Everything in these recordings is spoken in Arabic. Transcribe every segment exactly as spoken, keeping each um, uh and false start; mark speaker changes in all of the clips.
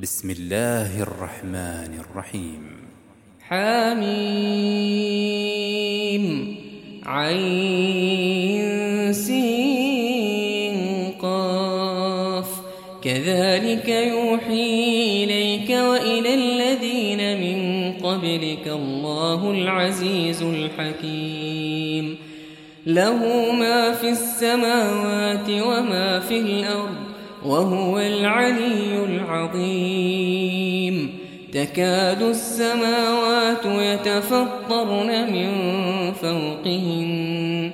Speaker 1: بسم الله الرحمن الرحيم.
Speaker 2: حميم عين سين قاف كذلك يوحي إليك وإلى الذين من قبلك الله العزيز الحكيم. له ما في السماوات وما في الأرض وهو العلي العظيم. تكاد السماوات يتفطرن من فوقهن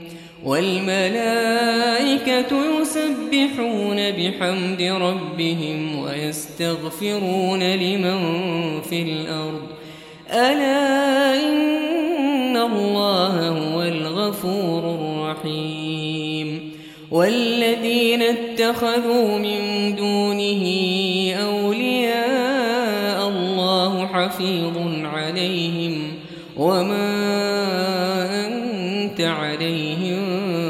Speaker 2: والملائكة يسبحون بحمد ربهم ويستغفرون لمن في الأرض ألا إن الله هو الغفور الرحيم. والذين اتخذوا من دونه أولياء الله حفيظ عليهم وما أنت عليهم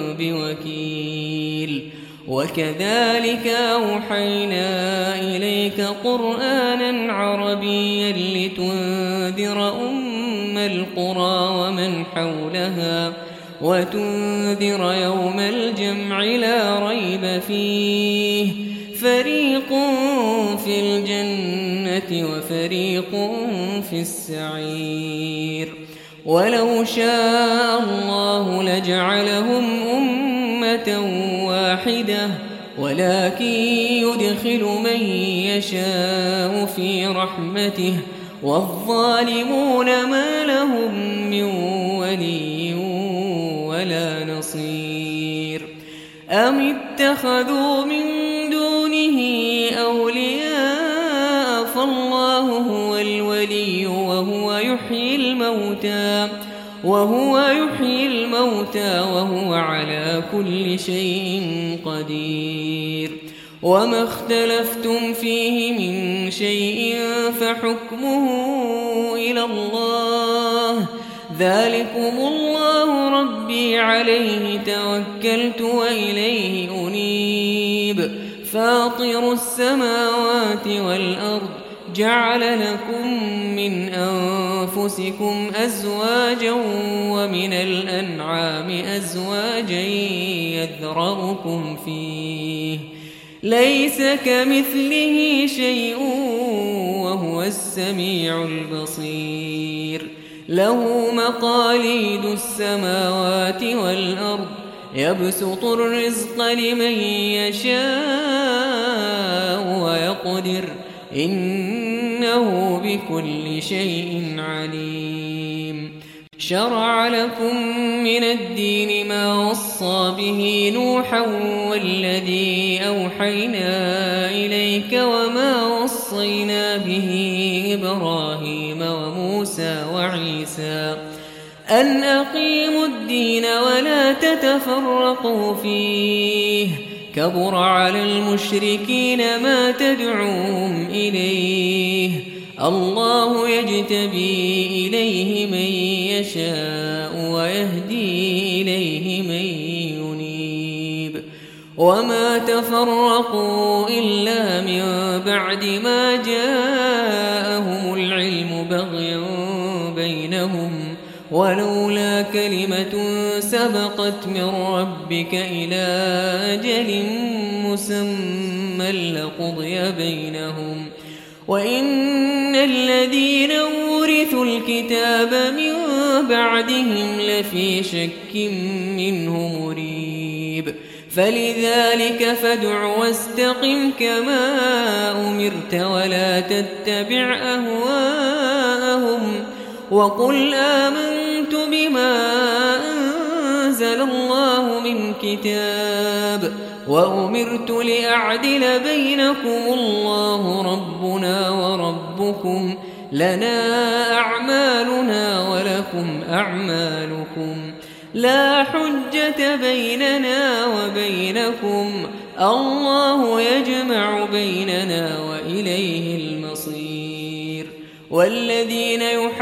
Speaker 2: بوكيل. وكذلك أوحينا إليك قرآنا عربيا لتنذر أم القرى ومن حولها وتنذر يوم الجمع لا ريب فيه فريق في الجنة وفريق في السعير. ولو شاء الله لجعلهم أمة واحدة ولكن يدخل من يشاء في رحمته والظالمون ما لهم من ولي ولا نصير. أم اتخذوا من دونه أولياء فالله هو الولي وهو يحيي الموتى وهو يحيي الموتى وهو على كل شيء قدير. وما اختلفتم فيه من شيء فحكمه إلى الله ذلكم الله ربي عليه توكلت وإليه أنيب. فاطر السماوات والأرض جعل لكم من أنفسكم أزواجا ومن الأنعام أزواجا يذرأكم فيه ليس كمثله شيء وهو السميع البصير. له مقاليد السماوات والأرض يبسط الرزق لمن يشاء ويقدر إنه بكل شيء عليم. شرع لكم من الدين ما وصى به نوحا والذي أوحينا إليك وما وصينا به إبراهيم وموسى وعيسى أن أقيموا الدين ولا تتفرقوا فيه كبر على المشركين ما تدعوهم إليه. الله يجتبي إليه من يشاء ويهدي إليه من ينيب. وما تفرقوا إلا من بعد ما جاءهم العلم بغيا بينهم ولولا كلمة سبقت من ربك إلى أجل مسمى لقضي بينهم وإن الذين أورثوا الكتاب من بعدهم لفي شك منه مريب. فلذلك فادع واستقم كما أمرت ولا تتبع أهواءهم وقل آمنت بما أنزل الله من كتاب وأمرت لأعدل بينكم الله ربنا وربكم لنا أعمالنا ولكم أعمالكم لا حجة بيننا وبينكم الله يجمع بيننا وإليه المصير. والذين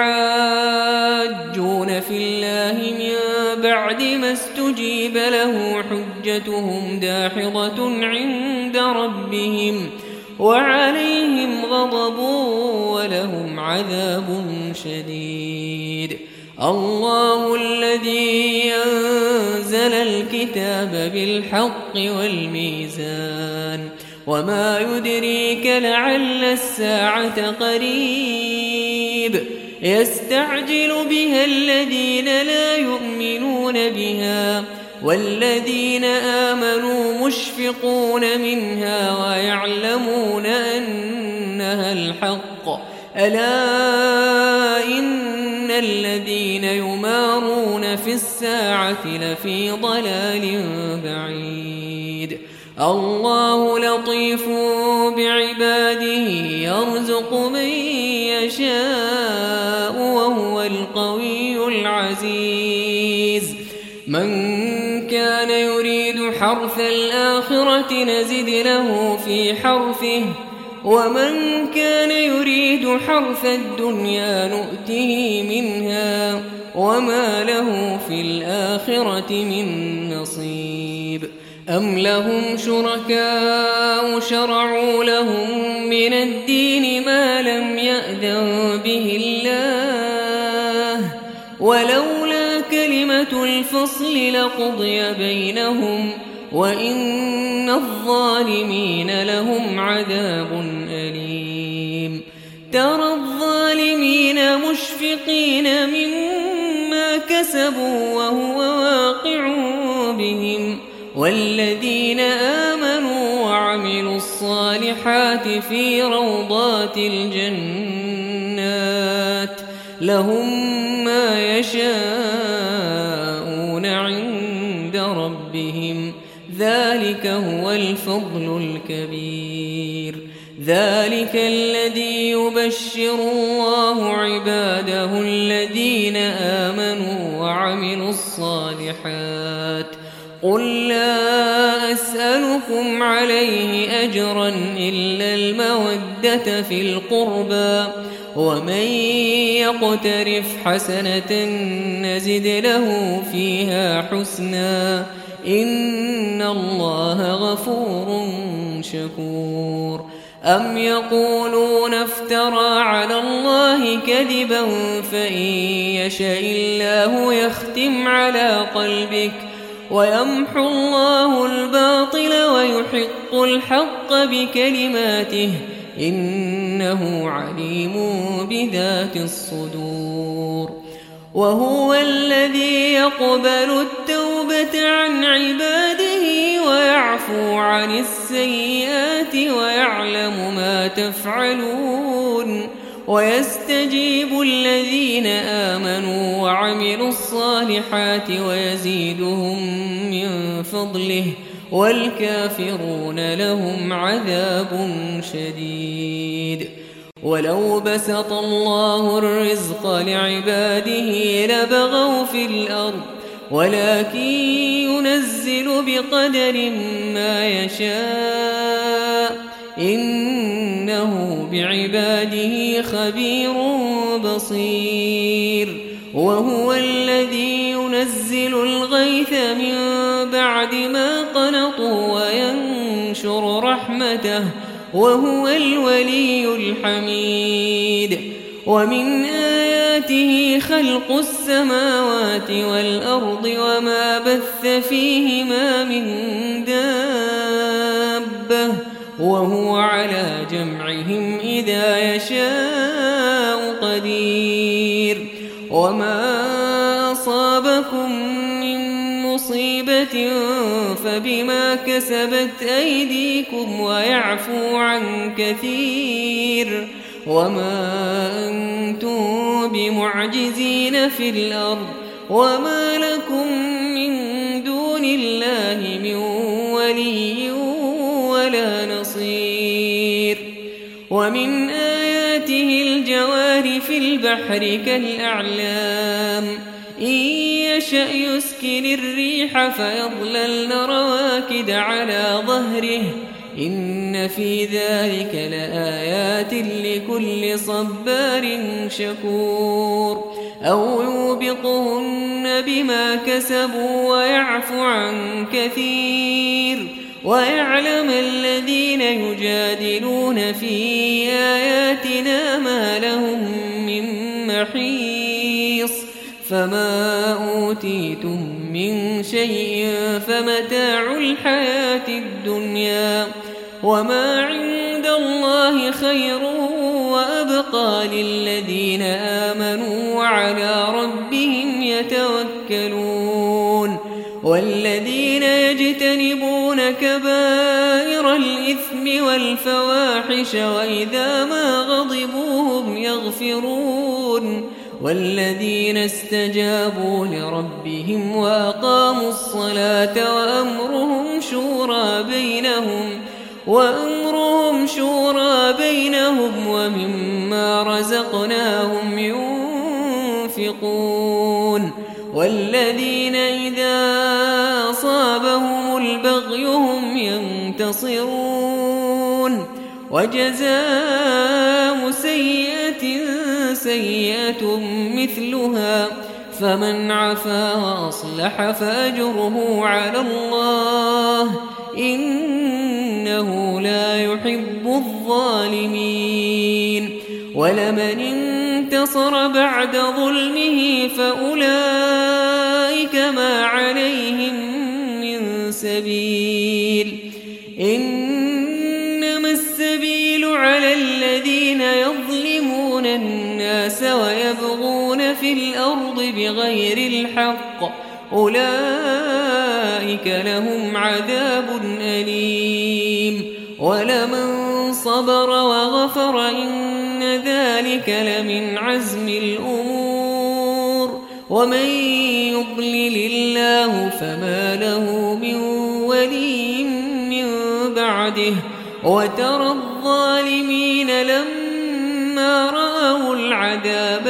Speaker 2: يحاجون في الله من بعد ما استجيب له حجتهم داحضة عند ربهم وعليهم غضب ولهم عذاب شديد. الله الذي أنزل الكتاب بالحق والميزان وما يدريك لعل الساعة قريب يستعجل بها الذين لا يؤمنون بها والذين آمنوا مشفقون منها ويعلمون أنها الحق ألا إن الذين يمارون في الساعة لفي ضلال بعيد. الله لطيف بعباده يرزق من يشاء وهو القوي العزيز. من كان يريد حرث الآخرة نزد له في حرثه ومن كان يريد حرث الدنيا نؤته منها وما له في الآخرة من نصيب. أم لهم شركاء شرعوا لهم من الدين ما لم يأذن به الله ولولا كلمة الفصل لقضي بينهم وإن الظالمين لهم عذاب أليم. ترى الظالمين مشفقين مما كسبوا وهو واقع بهم والذين آمنوا وعملوا الصالحات في روضات الجنات لهم ما يشاءون عند ربهم ذلك هو الفضل الكبير. ذلك الذي يبشر الله عباده الذين آمنوا وعملوا الصالحات. قل لا أسألكم عليه أجرا إلا المودة في القربى ومن يقترف حسنة نزد له فيها حسنا إن الله غفور شكور. أم يقولون افترى على الله كذبا فإن يشاء الله يختم على قلبك ويمحو الله الباطل ويحق الحق بكلماته إنه عليم بذات الصدور. وهو الذي يقبل التوبة عن عباده ويعفو عن السيئات ويعلم ما تفعلون ويستجيب الذين آمنوا وعملوا الصالحات ويزيدهم من فضله والكافرون لهم عذاب شديد. ولو بسط الله الرزق لعباده لبغوا في الأرض ولكن ينزل بقدر ما يشاء إنه بعباده خبير بصير. وهو الذي ينزل الغيث من بعد ما قنطوا وينشر رحمته وهو الولي الحميد. ومن آياته خلق السماوات والأرض وما بث فيهما من دابة وهو على جمعهم إذا يشاء قدير. وما أصابكم من مصيبة فبما كسبت أيديكم ويعفو عن كثير وما أنتم بمعجزين في الأرض وما لكم من دون الله من ولي ولا نصير. ومن آياته الجوار في البحر كالأعلام إن يشأ يسكن الريح فيظللن رواكد على ظهره إن في ذلك لآيات لكل صبار شكور. أو يوبقهن بما كسبوا ويعفو عن كثير ويعلم الذين يجادلون في آياتنا ما لهم من محيص فما أوتيتم من شيء فمتاع الحياة الدنيا وما عند الله خير وأبقى للذين آمنوا وعلى ربهم يتوكلون والذين يجتنبون كبائر الإثم والفواحش وإذا ما غضبوا هم يغفرون والذين استجابوا لربهم وأقاموا الصلاة وأمرهم شورى بينهم وأمرهم شورى بينهم ومما رزقناهم ينفقون والذين إذا أصابهم البغي هم ينتصرون وجزاء سيئة سيئة مثلها فمن عفا وأصلح فأجره على الله إنه لا يحب الظالمين ولمن انتصر بعد ظلمه فأولئك ما عليهم من سبيل إنما السبيل على الذين يظلمون الناس ويبغون في الأرض بغير الحق أولئك لهم عذاب أليم ولمن صبر وغفر إن ذلك لمن عزم الأمور ومن يضلل الله فما له من ولي من بعده وترى الظالمين لما رأوا العذاب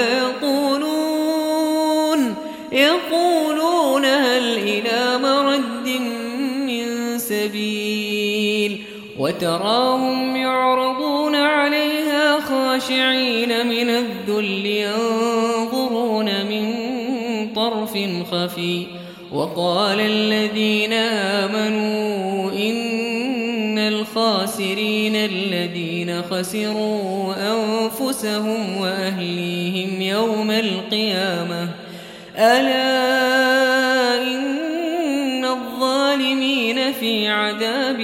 Speaker 2: يقولون يقولون هل إلى مرد من سبيل وتراهم يعرضون عليها خاشعين من الذل ينظرون من طرف خفي وقال الذين آمنوا إن الخاسرين الذين خسروا أنفسهم وأهليهم يوم القيامة ألا إن الظالمين في عذاب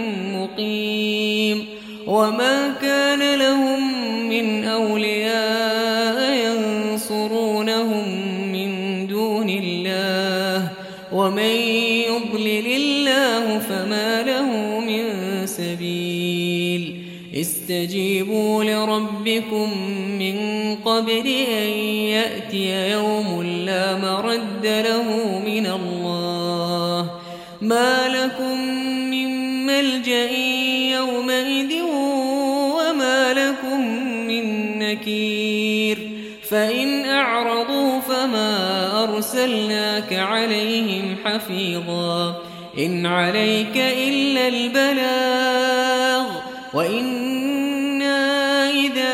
Speaker 2: مقيم وما كان لهم من أولياء ينصرونهم من دون الله ومن يضلل الله فما له من سبيل استجيبوا لربكم من قبل أن يأتي يوم لا مرد له من الله ما لكم من ملجأ يومئذ وما لكم من نكير فإن أعرضوا فما أرسلناك عليهم حفيظا إن عليك إلا البلاغ وإنا إذا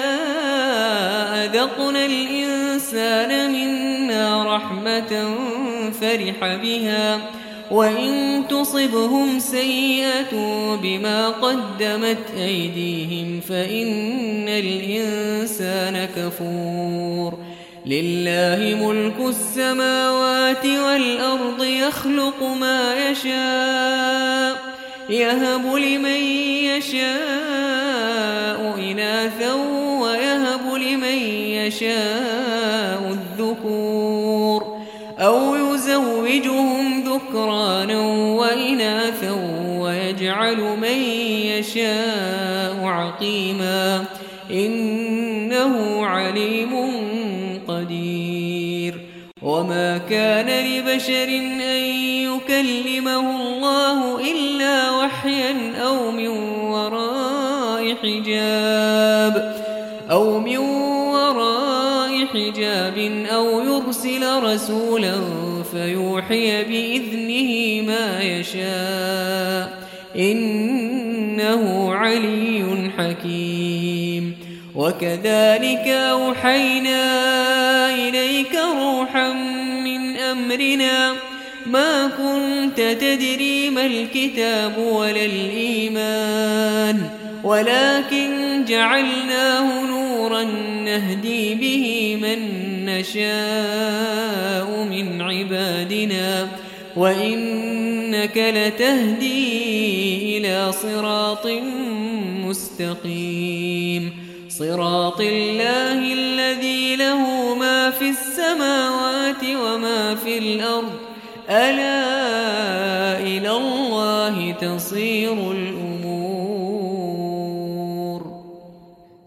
Speaker 2: أذقنا الإنسان منا رحمة فرح بها وإن تصبهم سيئة بما قدمت أيديهم فإن الإنسان كفور لله ملك السماوات والأرض يخلق ما يشاء يهب لمن يشاء إناثا ويهب لمن يشاء الذكور أو يزوجهم ذكرانا وإناثا ويجعل من يشاء عقيما إنه عليم قدير وما كان لبشر أن يكلمه الله إلا وحيا أو من وراء حجاب أو من وراء حجاب أو يرسل رسولا فيوحي بإذنه ما يشاء إنه علي حكيم وكذلك أوحينا إليك روحا من أمرنا ما كنت تدري ما الكتاب ولا الإيمان ولكن جعلناه نورا نهدي به من نشاء من عبادنا وإنك لتهدي إلى صراط مستقيم صراط الله الذي له ما في السماوات وما في الأرض ألا إلى الله تصير الأمور